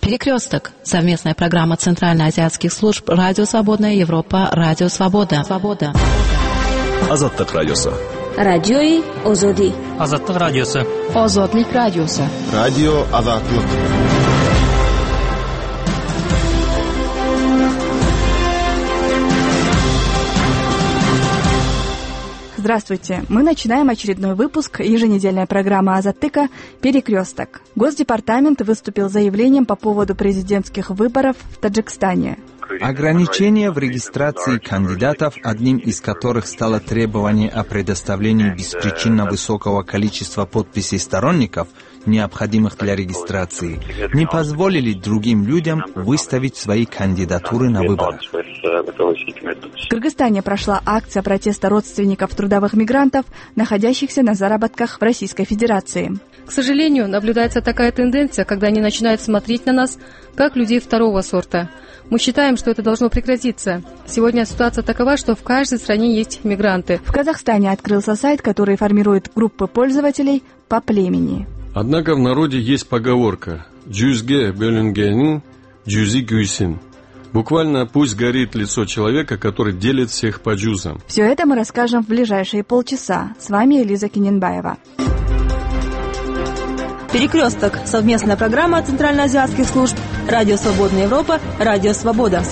Перекресток. Совместная программа Центральноазиатских служб «Радио Свободная Европа», «Радио Свобода». Азаттык радиосы. Радиои Озоди. Азаттык радиосы. Озодлик радиосы. Радио Азаттык. Здравствуйте! Мы начинаем очередной выпуск еженедельной программы «Азаттыка. Перекресток». Госдепартамент выступил с заявлением по поводу президентских выборов в Таджикистане. Ограничения в регистрации кандидатов, одним из которых стало требование о предоставлении беспричинно высокого количества подписей сторонников, необходимых для регистрации, не позволили другим людям выставить свои кандидатуры на выборах. В Кыргызстане прошла акция протеста родственников трудовых мигрантов, находящихся на заработках в Российской Федерации. К сожалению, наблюдается такая тенденция, когда они начинают смотреть на нас, как людей второго сорта. Мы считаем, что это должно прекратиться. Сегодня ситуация такова, что в каждой стране есть мигранты. В Казахстане открылся сайт, который формирует группы пользователей по племени. Однако в народе есть поговорка «Джюзге бөлінгенін джюзи гюйсин». Буквально «пусть горит лицо человека, который делит всех по джузам». Все это мы расскажем в ближайшие полчаса. С вами Элиза Киненбаева. Перекресток. Совместная программа Центральноазиатских служб «Радио Свободная Европа», «Радио Свобода».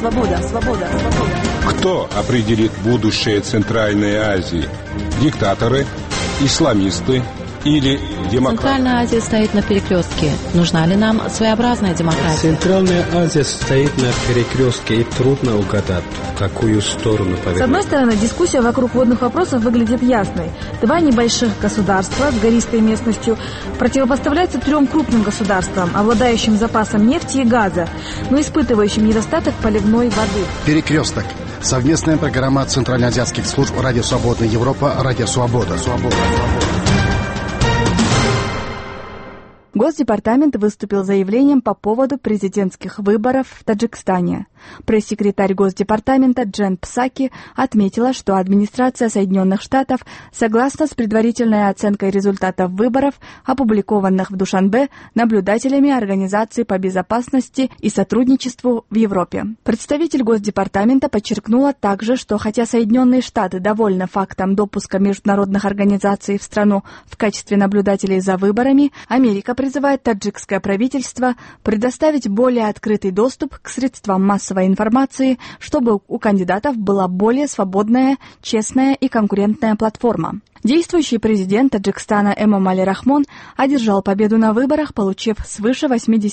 Кто определит будущее Центральной Азии? Диктаторы, исламисты или демократы? Центральная Азия стоит на перекрестке. Нужна ли нам своеобразная демократия? Центральная Азия стоит на перекрестке, и трудно угадать, в какую сторону повернуть. С одной стороны, дискуссия вокруг водных вопросов выглядит ясной. Два небольших государства с гористой местностью противопоставляются трем крупным государствам, обладающим запасом нефти и газа, но испытывающим недостаток поливной воды. Перекресток. Совместная программа Центральноазиатских служб «Радио Свободная Европа», «Радио Свобода». Госдепартамент выступил с заявлением по поводу президентских выборов в Таджикистане. Пресс-секретарь Госдепартамента Джен Псаки отметила, что администрация Соединенных Штатов согласна с предварительной оценкой результатов выборов, опубликованных в Душанбе наблюдателями Организации по безопасности и сотрудничеству в Европе. Представитель Госдепартамента подчеркнула также, что хотя Соединенные Штаты довольны фактом допуска международных организаций в страну в качестве наблюдателей за выборами, Америка призывает таджикское правительство предоставить более открытый доступ к средствам массовой информации, чтобы у кандидатов была более свободная, честная и конкурентная платформа. Действующий президент Таджикистана Эмомали Рахмон одержал победу на выборах, получив свыше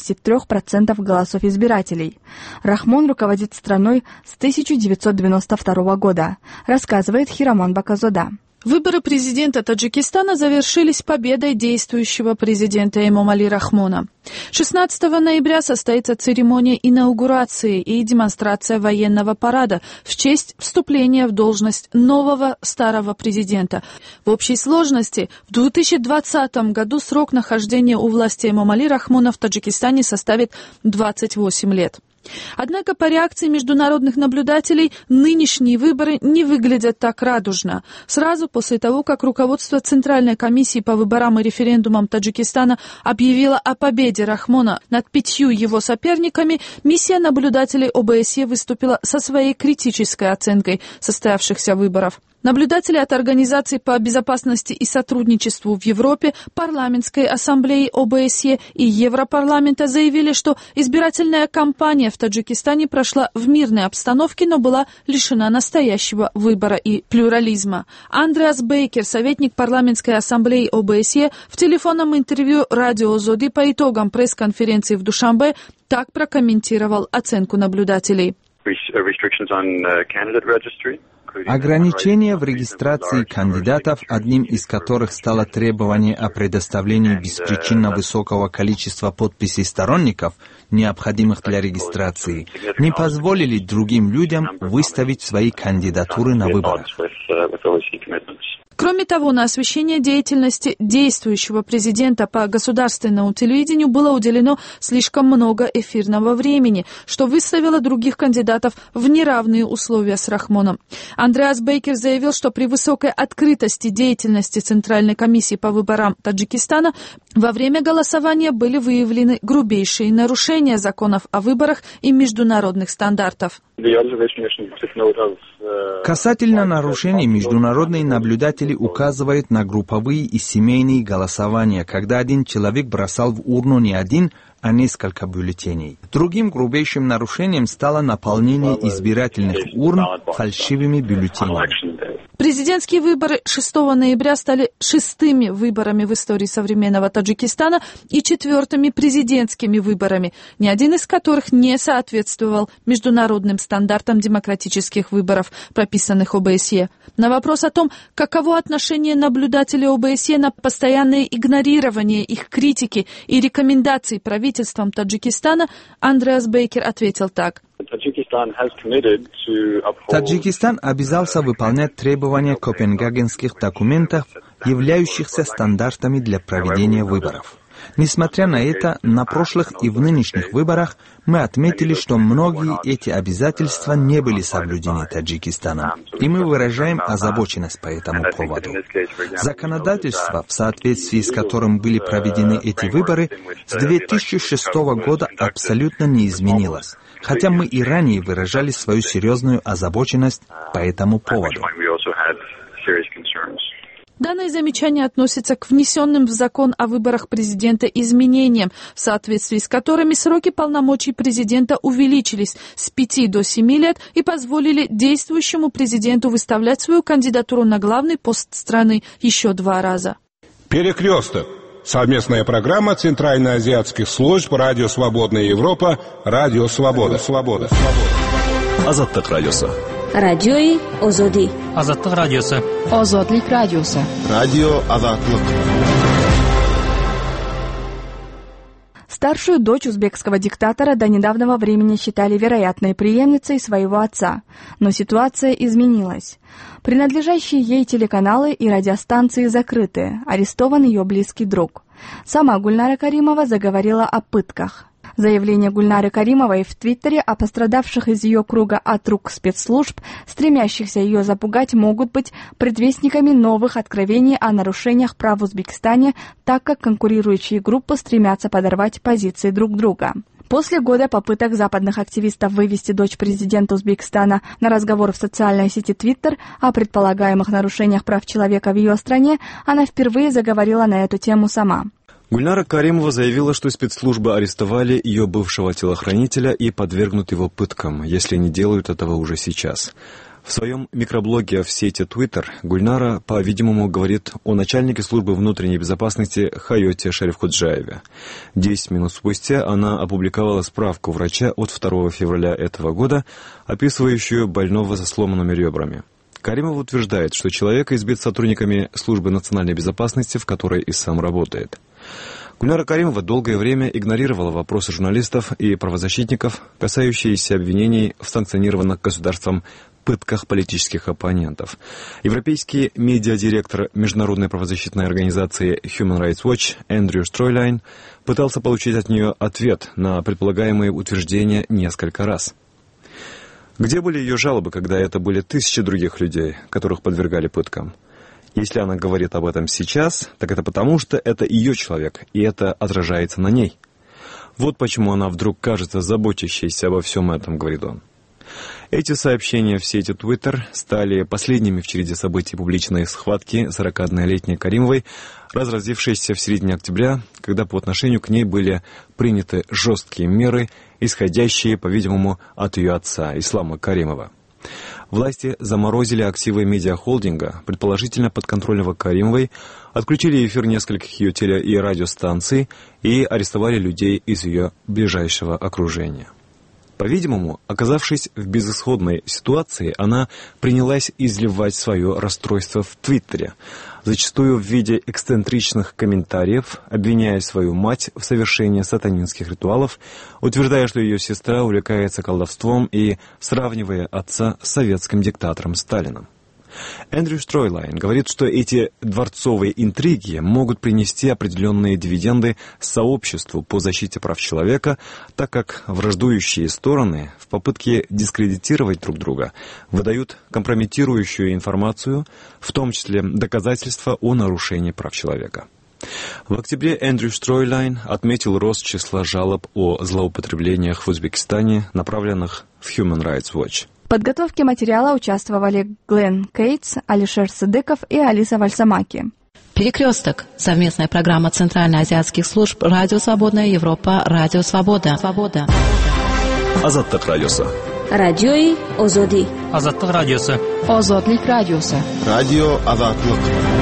83% голосов избирателей. Рахмон руководит страной с 1992 года, рассказывает Хирамон Баказода. Выборы президента Таджикистана завершились победой действующего президента Эмомали Рахмона. 16 ноября состоится церемония инаугурации и демонстрация военного парада в честь вступления в должность нового старого президента. В общей сложности в 2020 году срок нахождения у власти Эмомали Рахмона в Таджикистане составит 28 лет. Однако по реакции международных наблюдателей нынешние выборы не выглядят так радужно. Сразу после того, как руководство Центральной комиссии по выборам и референдумам Таджикистана объявило о победе Рахмона над 5 его соперниками, миссия наблюдателей ОБСЕ выступила со своей критической оценкой состоявшихся выборов. Наблюдатели от Организации по безопасности и сотрудничеству в Европе, Парламентской ассамблеи ОБСЕ и Европарламента заявили, что избирательная кампания в Таджикистане прошла в мирной обстановке, но была лишена настоящего выбора и плюрализма. Андреас Бейкер, советник Парламентской ассамблеи ОБСЕ, в телефонном интервью радио Озоди по итогам пресс-конференции в Душанбе так прокомментировал оценку наблюдателей. Ограничения в регистрации кандидатов, одним из которых стало требование о предоставлении беспричинно высокого количества подписей сторонников, необходимых для регистрации, не позволили другим людям выставить свои кандидатуры на выборах. Кроме того, на освещение деятельности действующего президента по государственному телевидению было уделено слишком много эфирного времени, что выставило других кандидатов в неравные условия с Рахмоном. Андреас Бейкер заявил, что при высокой открытости деятельности Центральной комиссии по выборам Таджикистана во время голосования были выявлены грубейшие нарушения законов о выборах и международных стандартов. Касательно нарушений, международные наблюдатели указывают на групповые и семейные голосования, когда один человек бросал в урну не один, а несколько бюллетеней. Другим грубейшим нарушением стало наполнение избирательных урн фальшивыми бюллетенями. Президентские выборы 6 ноября стали 6-ми выборами в истории современного Таджикистана и 4-ми президентскими выборами, ни один из которых не соответствовал международным стандартам демократических выборов, прописанных ОБСЕ. На вопрос о том, каково отношение наблюдателей ОБСЕ на постоянное игнорирование их критики и рекомендаций правительством Таджикистана, Андреас Бейкер ответил так. Таджикистан обязался выполнять требования копенгагенских документов, являющихся стандартами для проведения выборов. Несмотря на это, на прошлых и в нынешних выборах мы отметили, что многие эти обязательства не были соблюдены Таджикистаном, и мы выражаем озабоченность по этому поводу. Законодательство, в соответствии с которым были проведены эти выборы, с 2006 года абсолютно не изменилось, хотя мы и ранее выражали свою серьезную озабоченность по этому поводу. Данное замечание относится к внесенным в закон о выборах президента изменениям, в соответствии с которыми сроки полномочий президента увеличились с 5 до 7 лет и позволили действующему президенту выставлять свою кандидатуру на главный пост страны еще 2 раза. Перекресток. Совместная программа Центральноазиатских служб «Радио Свободная Европа», «Радио Свобода». Азаттык радиосы. Радиои Озоди. Азаттык радиосы. Озодлик радиосы. Радио Азатлык. Старшую дочь узбекского диктатора до недавнего времени считали вероятной преемницей своего отца, но ситуация изменилась. Принадлежащие ей телеканалы и радиостанции закрыты, арестован ее близкий друг. Сама Гульнара Каримова заговорила о пытках. Заявление Гульнары Каримовой в Твиттере о пострадавших из ее круга от рук спецслужб, стремящихся ее запугать, могут быть предвестниками новых откровений о нарушениях прав в Узбекистане, так как конкурирующие группы стремятся подорвать позиции друг друга. После года попыток западных активистов вывести дочь президента Узбекистана на разговор в социальной сети Твиттер о предполагаемых нарушениях прав человека в ее стране, она впервые заговорила на эту тему сама. Гульнара Каримова заявила, что спецслужбы арестовали ее бывшего телохранителя и подвергнут его пыткам, если не делают этого уже сейчас. В своем микроблоге в сети Twitter Гульнара, по-видимому, говорит о начальнике службы внутренней безопасности Хайоте Шарифкоджаеве. 10 минут спустя она опубликовала справку врача от 2 февраля этого года, описывающую больного со сломанными ребрами. Каримова утверждает, что человек избит сотрудниками службы национальной безопасности, в которой и сам работает. Гульнара Каримова долгое время игнорировала вопросы журналистов и правозащитников, касающиеся обвинений в санкционированных государством пытках политических оппонентов. Европейский медиадиректор международной правозащитной организации Human Rights Watch Эндрю Стройлайн пытался получить от нее ответ на предполагаемые утверждения несколько раз. Где были ее жалобы, когда это были тысячи других людей, которых подвергали пыткам? Если она говорит об этом сейчас, так это потому, что это ее человек, и это отражается на ней. Вот почему она вдруг кажется заботящейся обо всем этом, говорит он. Эти сообщения в сети Twitter стали последними в череде событий публичной схватки 41-летней Каримовой, разразившейся в середине октября, когда по отношению к ней были приняты жесткие меры, исходящие, по-видимому, от ее отца, Ислама Каримова. Власти заморозили активы медиахолдинга, предположительно подконтрольного Каримовой, отключили эфир нескольких ее теле- и радиостанций и арестовали людей из ее ближайшего окружения. По-видимому, оказавшись в безысходной ситуации, она принялась изливать свое расстройство в Твиттере, зачастую в виде эксцентричных комментариев, обвиняя свою мать в совершении сатанинских ритуалов, утверждая, что ее сестра увлекается колдовством и сравнивая отца с советским диктатором Сталином. Эндрю Стройлайн говорит, что эти дворцовые интриги могут принести определенные дивиденды сообществу по защите прав человека, так как враждующие стороны в попытке дискредитировать друг друга выдают компрометирующую информацию, в том числе доказательства о нарушении прав человека. В октябре Эндрю Стройлайн отметил рост числа жалоб о злоупотреблениях в Узбекистане, направленных в Human Rights Watch. В подготовке материала участвовали Глен Кейтс, Алишер Садыков и Алиса Вальсамаки. «Перекресток» — совместная программа Центральноазиатских служб «Радио Свободная Европа», «Радио Свобода». Азаттык радиосы. Радиои Озоди. Азаттык радиосы. Озодлик радиосы. Радио Азаттык.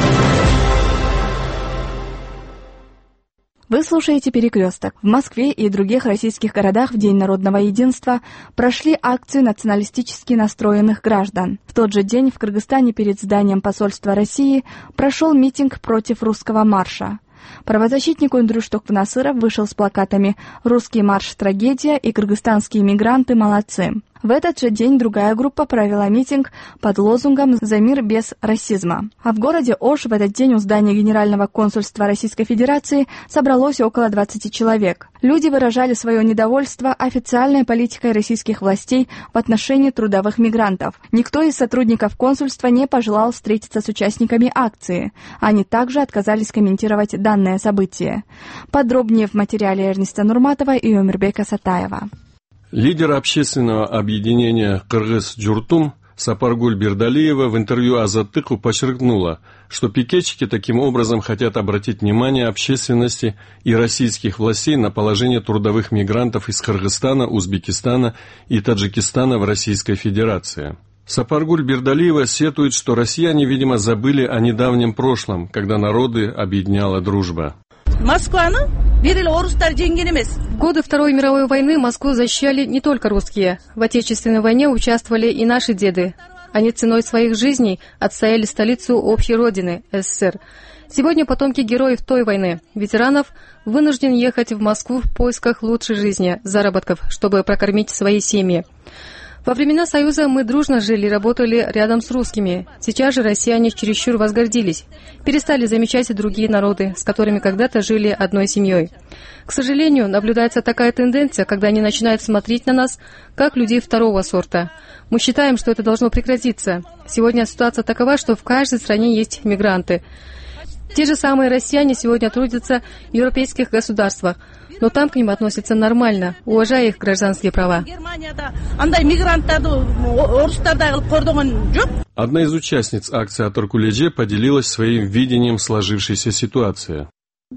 Вы слушаете «Перекресток». В Москве и других российских городах в День народного единства прошли акции националистически настроенных граждан. В тот же день в Кыргызстане перед зданием посольства России прошел митинг против русского марша. Правозащитник Ундрюшток Насыров вышел с плакатами «Русский марш – трагедия» и «Кыргызстанские мигранты молодцы». В этот же день другая группа провела митинг под лозунгом «За мир без расизма». А в городе Ош в этот день у здания Генерального консульства Российской Федерации собралось около 20 человек. Люди выражали свое недовольство официальной политикой российских властей в отношении трудовых мигрантов. Никто из сотрудников консульства не пожелал встретиться с участниками акции. Они также отказались комментировать данное событие. Подробнее в материале Эрнеста Нурматова и Өмирбека Сатаева. Лидер общественного объединения «Кыргыз-Джуртум» Сапаргуль Бердалиева в интервью Азаттыку подчеркнула, что пикетчики таким образом хотят обратить внимание общественности и российских властей на положение трудовых мигрантов из Кыргызстана, Узбекистана и Таджикистана в Российской Федерации. Сапаргуль Бердалиева сетует, что россияне, видимо, забыли о недавнем прошлом, когда народы объединяла дружба. В годы Второй мировой войны Москву защищали не только русские. В Отечественной войне участвовали и наши деды. Они ценой своих жизней отстояли столицу общей родины – СССР. Сегодня потомки героев той войны, ветеранов, вынуждены ехать в Москву в поисках лучшей жизни, заработков, чтобы прокормить свои семьи. Во времена Союза мы дружно жили и работали рядом с русскими. Сейчас же россияне чересчур возгордились, перестали замечать и другие народы, с которыми когда-то жили одной семьей. К сожалению, наблюдается такая тенденция, когда они начинают смотреть на нас, как людей второго сорта. Мы считаем, что это должно прекратиться. Сегодня ситуация такова, что в каждой стране есть мигранты. Те же самые россияне сегодня трудятся в европейских государствах, но там к ним относятся нормально, уважая их гражданские права. Одна из участниц акции «Атаркулеже» поделилась своим видением сложившейся ситуации.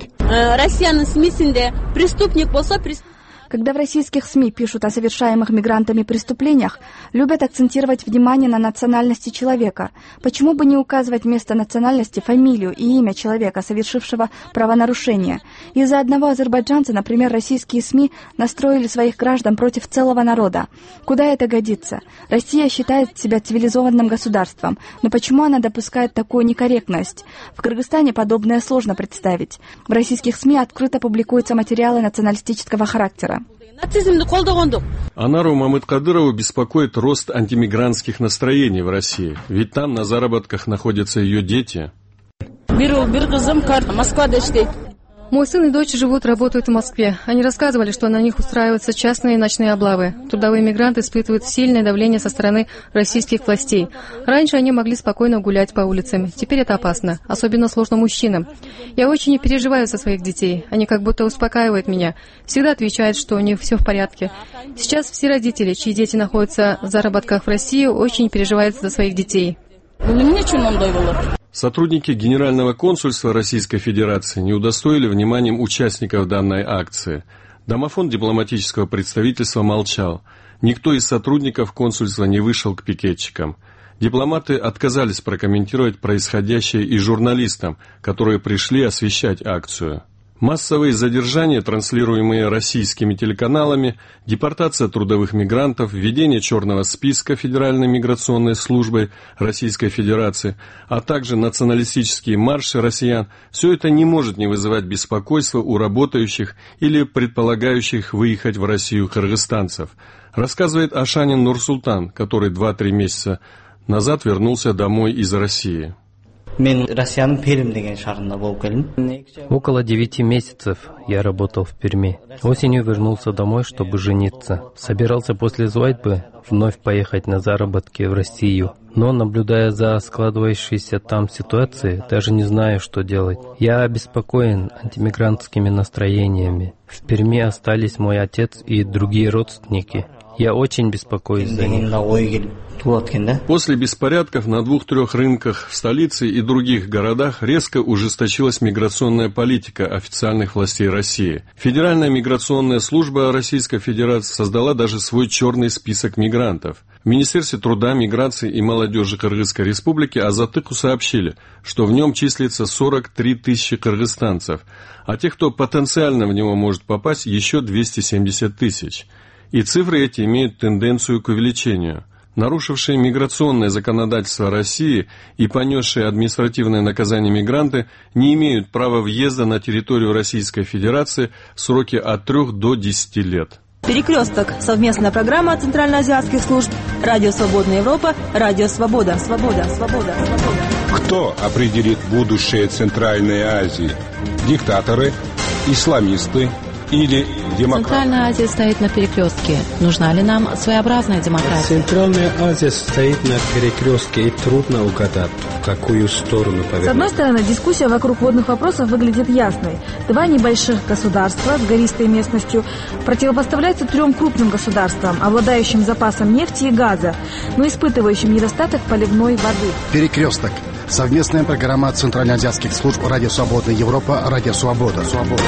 Когда в российских СМИ пишут о совершаемых мигрантами преступлениях, любят акцентировать внимание на национальности человека. Почему бы не указывать вместо национальности фамилию и имя человека, совершившего правонарушение? Из-за одного азербайджанца, например, российские СМИ настроили своих граждан против целого народа. Куда это годится? Россия считает себя цивилизованным государством, но почему она допускает такую некорректность? В Кыргызстане подобное сложно представить. В российских СМИ открыто публикуются материалы националистического характера. Анару Мамыткадырову беспокоит рост антимигрантских настроений в России, ведь там на заработках находятся ее дети. Мой сын и дочь живут, работают в Москве. Они рассказывали, что на них устраиваются частные ночные облавы. Трудовые мигранты испытывают сильное давление со стороны российских властей. Раньше они могли спокойно гулять по улицам. Теперь это опасно. Особенно сложно мужчинам. Я очень переживаю за своих детей. Они как будто успокаивают меня. Всегда отвечают, что у них все в порядке. Сейчас все родители, чьи дети находятся в заработках в России, очень переживают за своих детей. Сотрудники Генерального консульства Российской Федерации не удостоили вниманием участников данной акции. Домофон дипломатического представительства молчал. Никто из сотрудников консульства не вышел к пикетчикам. Дипломаты отказались прокомментировать происходящее и журналистам, которые пришли освещать акцию. Массовые задержания, транслируемые российскими телеканалами, депортация трудовых мигрантов, введение черного списка Федеральной миграционной службой Российской Федерации, а также националистические марши россиян – все это не может не вызывать беспокойства у работающих или предполагающих выехать в Россию кыргызстанцев, рассказывает Ашанин Нурсултан, который 2-3 месяца назад вернулся домой из России. Около 9 месяцев я работал в Перми. Осенью вернулся домой, чтобы жениться. Собирался после свадьбы вновь поехать на заработки в Россию. Но, наблюдая за складывающейся там ситуацией, даже не знаю, что делать. Я обеспокоен антимигрантскими настроениями. В Перми остались мой отец и другие родственники. Я очень беспокоюсь за них. После беспорядков на 2-3 рынках в столице и других городах резко ужесточилась миграционная политика официальных властей России. Федеральная миграционная служба Российской Федерации создала даже свой черный список мигрантов. В Министерстве труда, миграции и молодежи Кыргызской Республики Азаттыку сообщили, что в нем числится 43 тысячи кыргызстанцев, а тех, кто потенциально в него может попасть, еще 270 тысяч. И цифры эти имеют тенденцию к увеличению. Нарушившие миграционное законодательство России и понесшие административное наказание мигранты не имеют права въезда на территорию Российской Федерации в сроки от 3 до 10 лет. «Перекресток» — совместная программа центральноазиатских служб «Радио Свободная Европа», «Радио Свобода». Кто определит будущее Центральной Азии? Диктаторы, исламисты или демократы? Центральная Азия стоит на перекрестке. Нужна ли нам своеобразная демократия? Центральная Азия стоит на перекрестке, и трудно угадать, в какую сторону повернуть. С одной стороны, дискуссия вокруг водных вопросов выглядит ясной. Два небольших государства с гористой местностью противопоставляются трем крупным государствам, обладающим запасом нефти и газа, но испытывающим недостаток поливной воды. Перекресток. Совместная программа центральноазиатских служб «Радио Свободная Европа», «Радио Свобода».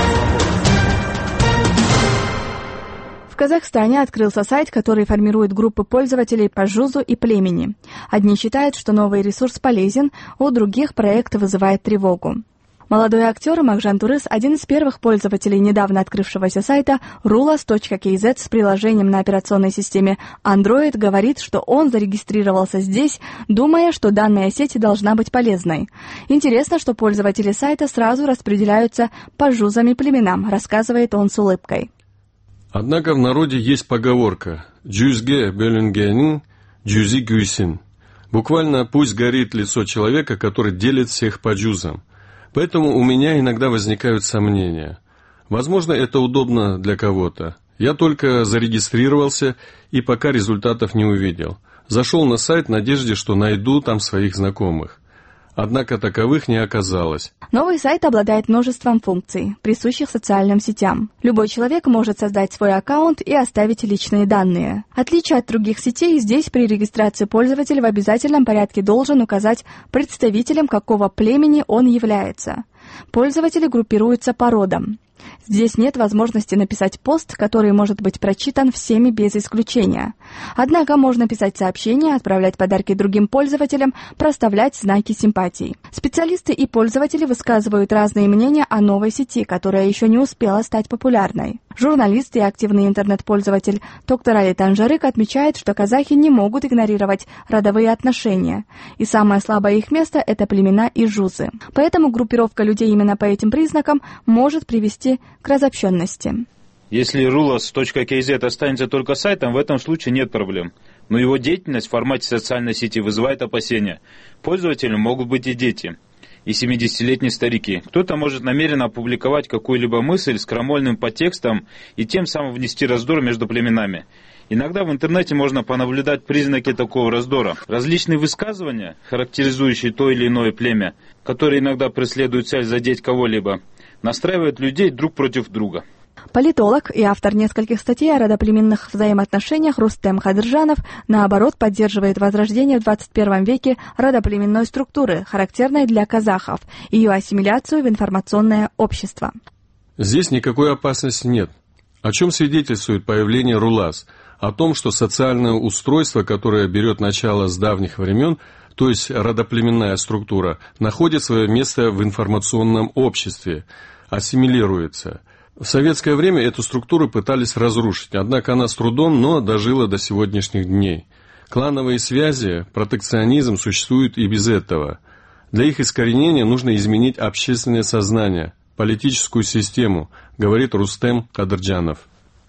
В Казахстане открылся сайт, который формирует группы пользователей по ЖУЗу и племени. Одни считают, что новый ресурс полезен, у других проект вызывает тревогу. Молодой актер Макжан Турыс, один из первых пользователей недавно открывшегося сайта rulas.kz с приложением на операционной системе Android, говорит, что он зарегистрировался здесь, думая, что данная сеть должна быть полезной. Интересно, что пользователи сайта сразу распределяются по ЖУЗам и племенам, рассказывает он с улыбкой. Однако в народе есть поговорка «Джюзге бөлінгенін, джузи гюйсин». Буквально «пусть горит лицо человека, который делит всех по джузам». Поэтому у меня иногда возникают сомнения. Возможно, это удобно для кого-то. Я только зарегистрировался и пока результатов не увидел. Зашел на сайт в надежде, что найду там своих знакомых. Однако таковых не оказалось. Новый сайт обладает множеством функций, присущих социальным сетям. Любой человек может создать свой аккаунт и оставить личные данные. В отличие от других сетей, здесь при регистрации пользователь в обязательном порядке должен указать представителем, какого племени он является. Пользователи группируются по родам. Здесь нет возможности написать пост, который может быть прочитан всеми без исключения. Однако можно писать сообщения, отправлять подарки другим пользователям, проставлять знаки симпатий. Специалисты и пользователи высказывают разные мнения о новой сети, которая еще не успела стать популярной. Журналист и активный интернет-пользователь Токтарали Танжарык отмечает, что казахи не могут игнорировать родовые отношения. И самое слабое их место – это племена и жузы. Поэтому группировка людей именно по этим признакам может привести к разобщенности. Если rulas.kz останется только сайтом, в этом случае нет проблем. Но его деятельность в формате социальной сети вызывает опасения. Пользователями могут быть и дети, и 70-летние старики. Кто-то может намеренно опубликовать какую-либо мысль с крамольным подтекстом и тем самым внести раздор между племенами. Иногда в интернете можно понаблюдать признаки такого раздора. Различные высказывания, характеризующие то или иное племя, которые иногда преследуют цель задеть кого-либо, настраивают людей друг против друга. Политолог и автор нескольких статей о родоплеменных взаимоотношениях Рустем Хадыржанов, наоборот, поддерживает возрождение в 21 веке родоплеменной структуры, характерной для казахов, и ее ассимиляцию в информационное общество. Здесь никакой опасности нет. О чем свидетельствует появление РУЛАС? О том, что социальное устройство, которое берет начало с давних времен, то есть родоплеменная структура, находит свое место в информационном обществе, ассимилируется. В советское время эту структуру пытались разрушить, однако она с трудом, но дожила до сегодняшних дней. Клановые связи, протекционизм существуют и без этого. Для их искоренения нужно изменить общественное сознание, политическую систему, говорит Рустем Кадырджанов.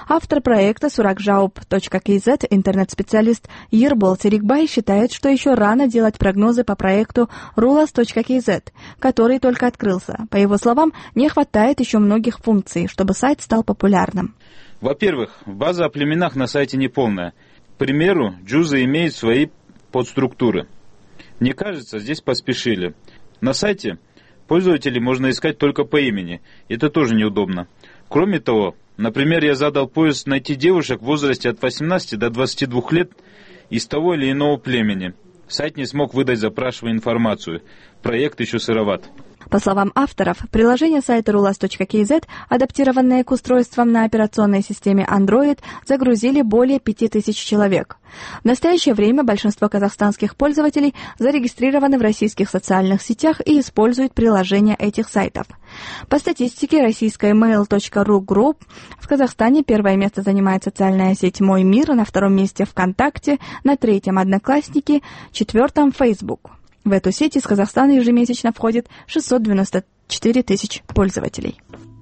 Автор проекта surakjaup.kz, интернет-специалист Ербол Серикбай, считает, что еще рано делать прогнозы по проекту rulas.kz, который только открылся. По его словам, не хватает еще многих функций, чтобы сайт стал популярным. Во-первых, база о племенах на сайте неполная. К примеру, джузы имеют свои подструктуры. Мне кажется, здесь поспешили. На сайте пользователей можно искать только по имени. Это тоже неудобно. Кроме того, например, я задал поиск найти девушек в возрасте от 18 до 22 лет из того или иного племени. Сайт не смог выдать запрашиваемую информацию. Проект еще сыроват. По словам авторов, приложение сайта rulas.kz, адаптированное к устройствам на операционной системе Android, загрузили более 5000 человек. В настоящее время большинство казахстанских пользователей зарегистрированы в российских социальных сетях и используют приложения этих сайтов. По статистике российской mail.ru Group в Казахстане первое место занимает социальная сеть «Мой мир», на втором месте ВКонтакте, на третьем Одноклассники, четвертом Facebook. В эту сеть из Казахстана ежемесячно входит 694 тысяч пользователей.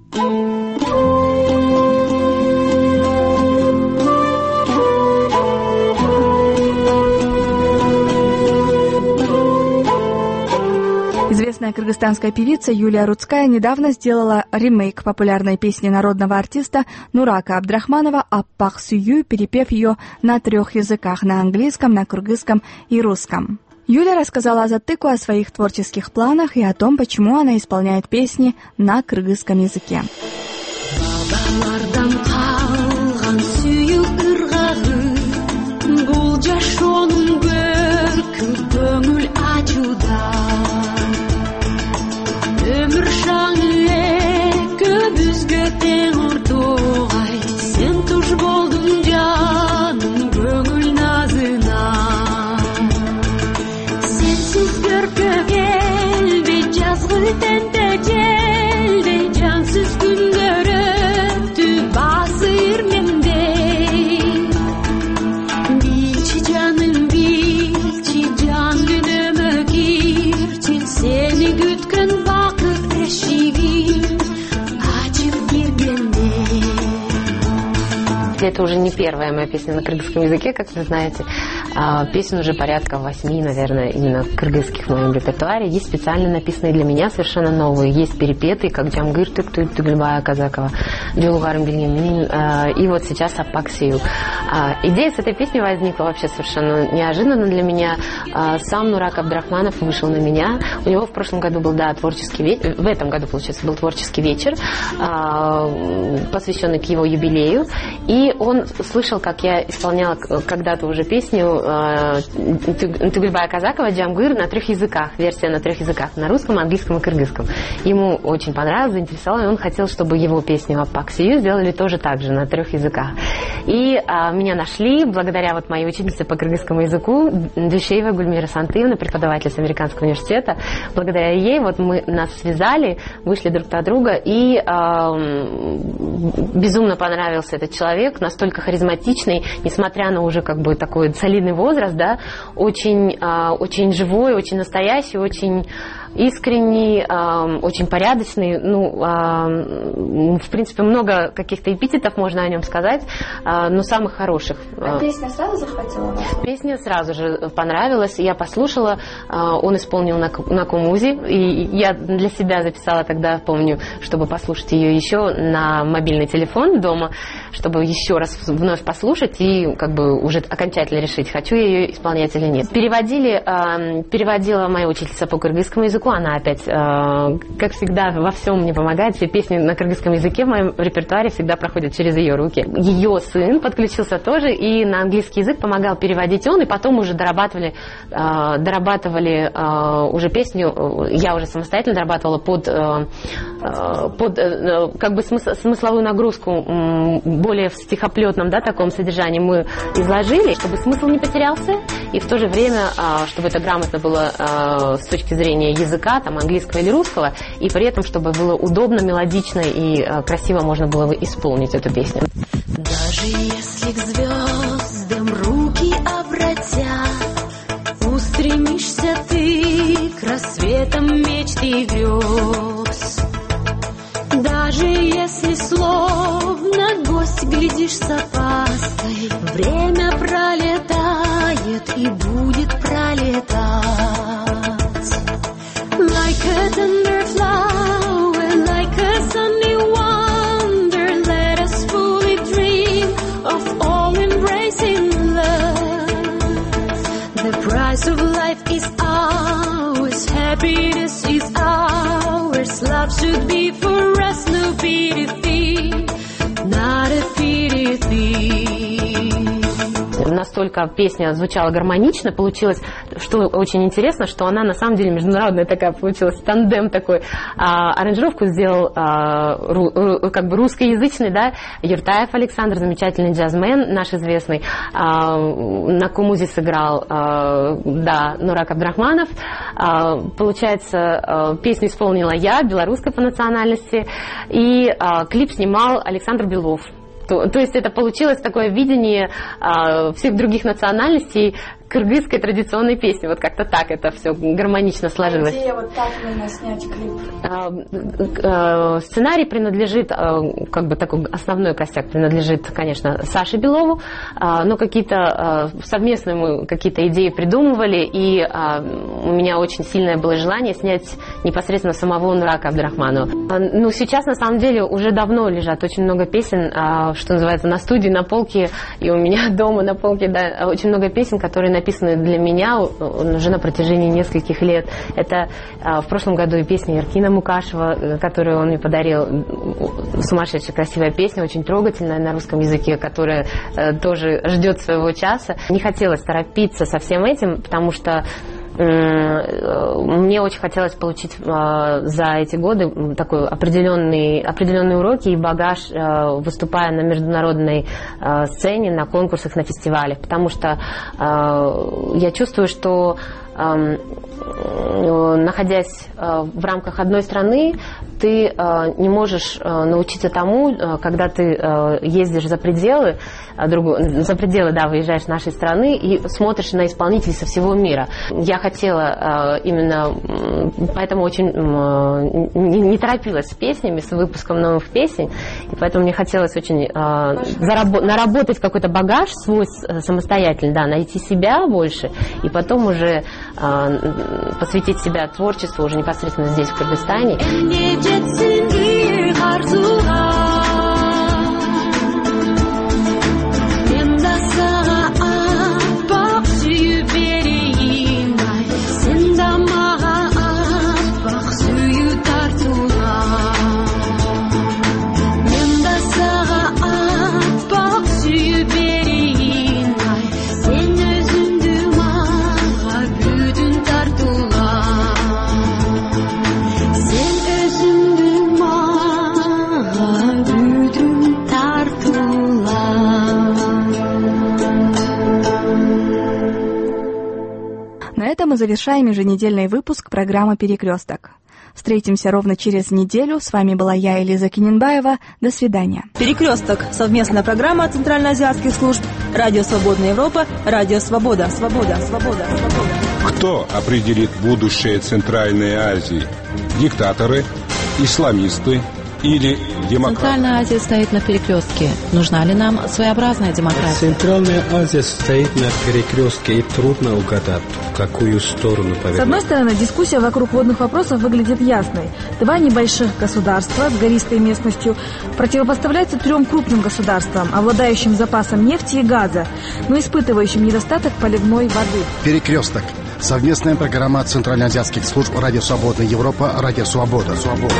Известная кыргызстанская певица Юлия Рудская недавно сделала ремейк популярной песни народного артиста Нурака Абдрахманова «Аппах Сюю», перепев ее на 3 языках – на английском, на кыргызском и русском. Юля рассказала Азаттыку о своих творческих планах и о том, почему она исполняет песни на кыргызском языке. Это уже не первая моя песня на кыргызском языке, как вы знаете. Песен уже порядка 8, наверное, именно кыргызских в моем репертуаре. Есть специально написанные для меня, совершенно новые. Есть перепетые, как «Джамгыр-тык Тугульбая Казакова», «Джулугарым Бельгемин», и вот сейчас «Аппах Сюю». Идея с этой песни возникла вообще совершенно неожиданно для меня. Сам Нурак Абдрахманов вышел на меня. У него в прошлом году был, творческий вечер. В этом году, получается, был творческий вечер, посвященный к его юбилею. И он слышал, как я исполняла когда-то уже песню Тугульбая Казакова «Джамгыр» на 3 языках. Версия на 3 языках. На русском, английском и кыргызском. Ему очень понравилось, заинтересовало, и он хотел, чтобы его песню «Аппах Сюю» сделали тоже так же, на 3 языках. И меня нашли благодаря вот моей ученице по кыргызскому языку Душеева Гульмира Сантыевна, преподаватель с Американского университета. Благодаря ей вот нас связали, вышли друг на друга, и безумно понравился этот человек, настолько харизматичный, несмотря на уже как бы такой солидный возраст, очень живой, очень настоящий, очень искренний, очень порядочный. В принципе, много каких-то эпитетов можно о нем сказать, но самых хороших. А песня сразу захватила вас? Песня сразу же понравилась, я послушала, он исполнил на кумузе, и я для себя записала тогда, помню, чтобы послушать ее еще на мобильный телефон дома, чтобы еще раз вновь послушать и как бы уже окончательно решить, хочу я ее исполнять или нет. Переводила моя учительница по кыргызскому языку, она опять, как всегда, во всем мне помогает. Все песни на кыргызском языке в моем репертуаре всегда проходят через ее руки. Ее сын подключился тоже и на английский язык помогал переводить он, и потом уже дорабатывали уже песню, я уже самостоятельно дорабатывала под как бы смысловую нагрузку более в стихоплетном, таком содержании мы изложили, чтобы смысл не потерялся, и в то же время, чтобы это грамотно было с точки зрения языка, английского или русского, и при этом, чтобы было удобно, мелодично и красиво можно было бы исполнить эту песню. Даже если к звездам руки обратят, устремишься ты к рассветам мечт и грез. Даже если словно гость глядишь с опаской. Время пролетает и будет пролетать. Like a tender flower, like a sunny wonder, let us fully dream of all-embracing love. The price of life is ours, happiness is ours. Love should be for us, no pity thing, not a pity thing. Настолько песня звучала гармонично, получилось, что очень интересно, что она на самом деле международная такая получилась, тандем такой. Аранжировку сделал как бы русскоязычный, да, Юртаев Александр, замечательный джазмен, наш известный. На кумузе сыграл, да, Нурак Абдрахманов. Получается, песню исполнила я, белорусская по национальности, и клип снимал Александр Белов. То есть это получилось такое видение всех других национальностей кыргызской традиционной песни. Вот как-то так это все гармонично сложилось. Идея вот так именно снять клип? Сценарий принадлежит, как бы такой основной костяк принадлежит, конечно, Саше Белову, но какие-то совместные мы какие-то идеи придумывали, и у меня очень сильное было желание снять непосредственно самого Нурака Абдрахманова. Ну, сейчас, на самом деле, уже давно лежат очень много песен, что называется, на студии, на полке, и у меня дома на полке, да, очень много песен, которые написаны для меня уже на протяжении нескольких лет. Это в прошлом году и песня Яркина Мукашева, которую он мне подарил. Сумасшедшая красивая песня, очень трогательная на русском языке, которая тоже ждет своего часа. Не хотелось торопиться со всем этим, потому что мне очень хотелось получить за эти годы такой определенные уроки и багаж, выступая на международной сцене, на конкурсах, на фестивалях, потому что я чувствую, что находясь в рамках одной страны, ты не можешь научиться тому, когда ты ездишь за пределы, да, выезжаешь с нашей страны и смотришь на исполнителей со всего мира. Я хотела именно, поэтому очень не торопилась с песнями, с выпуском новых песен, и поэтому мне хотелось очень наработать какой-то багаж свой самостоятельно, да, найти себя больше, и потом уже посвятить себя творчеству уже непосредственно здесь, в Кыргызстане. Мы завершаем еженедельный выпуск программы «Перекресток». Встретимся ровно через неделю. С вами была я, Элиза Киненбаева. До свидания. «Перекресток» — совместная программа центральноазиатских служб Радио Свободная Европа, Радио Свобода. Свобода. Кто определит будущее Центральной Азии? Диктаторы, исламисты или демократы? Центральная Азия стоит на перекрестке. Нужна ли нам своеобразная демократия? Центральная Азия стоит на перекрестке, и трудно угадать, в какую сторону повернуть. С одной стороны, дискуссия вокруг водных вопросов выглядит ясной. Два небольших государства с гористой местностью противопоставляются трем крупным государствам, обладающим запасом нефти и газа, но испытывающим недостаток поливной воды. Перекресток. Совместная программа центральноазиатских служб Радио Свободная Европа, Радио Свобода.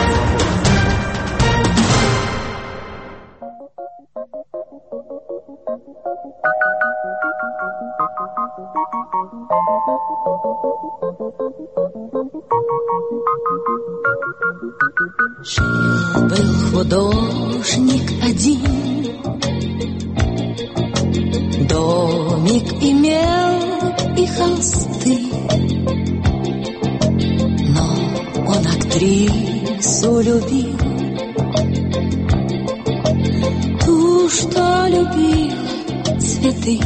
Жил-был художник один, домик имел и холсты, но он актрису любил, ту, что любила цветы.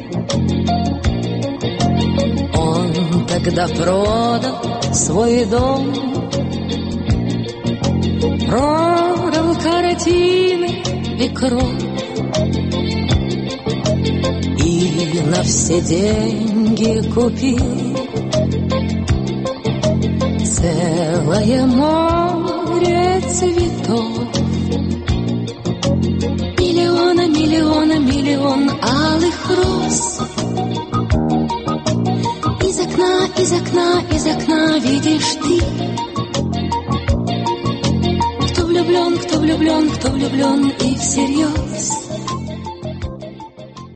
Он тогда продал свой дом, продал картины и кровь, на все деньги купил целое море цветов. Миллион алых роз. Из окна видишь ты. Кто влюблен и всерьез.